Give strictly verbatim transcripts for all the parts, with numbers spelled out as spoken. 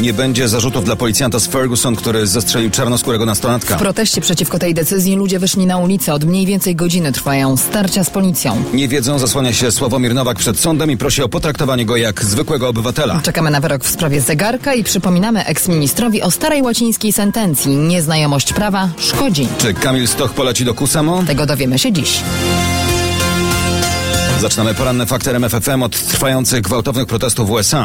Nie będzie zarzutów dla policjanta z Ferguson, który zastrzelił czarnoskórego nastolatka. W proteście przeciwko tej decyzji ludzie wyszli na ulicę. Od mniej więcej godziny trwają starcia z policją. Niewiedzą zasłania się Sławomir Nowak przed sądem i prosi o potraktowanie go jak zwykłego obywatela. Czekamy na wyrok w sprawie zegarka i przypominamy eksministrowi o starej łacińskiej sentencji. Nieznajomość prawa szkodzi. Czy Kamil Stoch poleci do Kusamo? Tego dowiemy się dziś. Zaczynamy poranne fakty R M F F M od trwających gwałtownych protestów w U S A.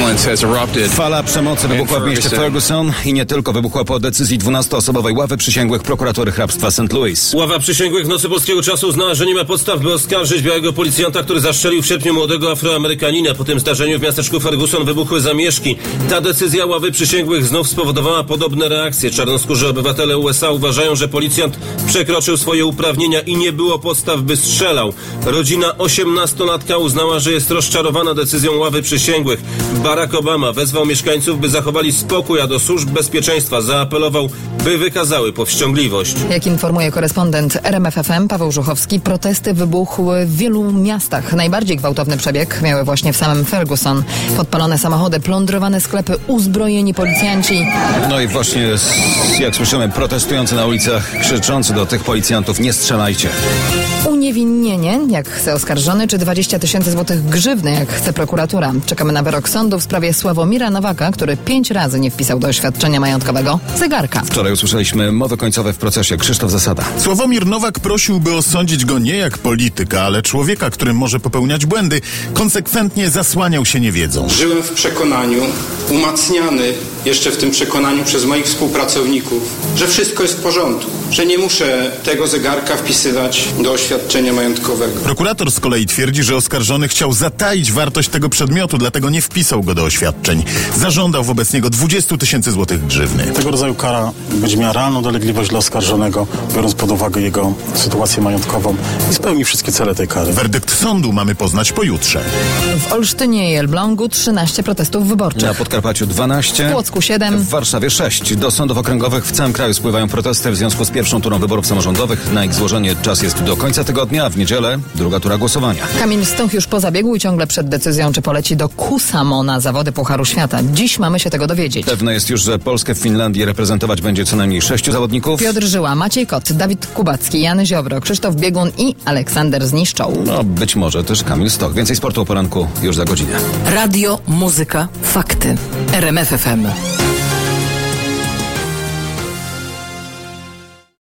Fala przemocy wybuchła w mieście Ferguson i nie tylko, wybuchła po decyzji dwunastoosobowej ławy przysięgłych prokuratury hrabstwa Saint Louis. Ława przysięgłych w nocy polskiego czasu uznała, że nie ma podstaw, by oskarżyć białego policjanta, który zastrzelił w sierpniu młodego Afroamerykanina. Po tym zdarzeniu w miasteczku Ferguson wybuchły zamieszki. Ta decyzja ławy przysięgłych znów spowodowała podobne reakcje. Czarnoskórzy obywatele U S A uważają, że policjant przekroczył swoje uprawnienia i nie było podstaw, by strzelał. Rodzina osiemnastolatka uznała, że jest rozczarowana decyzją ławy przysięgłych. Barack Obama wezwał mieszkańców, by zachowali spokój, a do służb bezpieczeństwa zaapelował, by wykazały powściągliwość. Jak informuje korespondent R M F F M Paweł Żuchowski, protesty wybuchły w wielu miastach. Najbardziej gwałtowny przebieg miały właśnie w samym Ferguson. Podpalone samochody, plądrowane sklepy, uzbrojeni policjanci. No i właśnie, jak słyszymy, protestujący na ulicach, krzyczący do tych policjantów: nie strzelajcie. Uniewinnienie, jak chce oskarżony, czy dwadzieścia tysięcy złotych grzywny, jak chce prokuratura. Czekamy na wyrok sądu w sprawie Sławomira Nowaka, który pięć razy nie wpisał do oświadczenia majątkowego zegarka. Wczoraj usłyszeliśmy mowy końcowe w procesie. Krzysztof Zasada. Sławomir Nowak prosił, by osądzić go nie jak polityka, ale człowieka, który może popełniać błędy. Konsekwentnie zasłaniał się niewiedzą. Żyłem w przekonaniu, umacniany jeszcze w tym przekonaniu przez moich współpracowników, że wszystko jest w porządku, że nie muszę tego zegarka wpisywać do oświadczenia majątkowego. Prokurator z kolei twierdzi, że oskarżony chciał zataić wartość tego przedmiotu, dlatego nie wpisał go do oświadczeń. Zażądał wobec niego dwadzieścia tysięcy złotych grzywny. Tego rodzaju kara będzie miała realną dolegliwość dla oskarżonego, biorąc pod uwagę jego sytuację majątkową i spełni wszystkie cele tej kary. Werdykt sądu mamy poznać pojutrze. W Olsztynie i Elblągu trzynaście protestów wyborczych. Na Podkarpaciu dwanaście. W Płocku siedem. W Warszawie sześć. Do sądów okręgowych w całym kraju spływają protesty w związku z pierwszą turą wyborów samorządowych. Na ich złożenie czas jest do końca tygodnia, a w niedzielę druga tura głosowania. Kamil Stoch już po zabiegu i ciągle przed decyzją, czy poleci do Kusamo na zawody Pucharu Świata. Dziś mamy się tego dowiedzieć. Pewne jest już, że Polskę w Finlandii reprezentować będzie co najmniej sześciu zawodników. Piotr Żyła, Maciej Kot, Dawid Kubacki, Jan Ziobro, Krzysztof Biegun i Aleksander Zniszczoł. No, być może też Kamil Stoch. Więcej sportu o poranku już za godzinę. Radio, muzyka, fakty. R M F F M.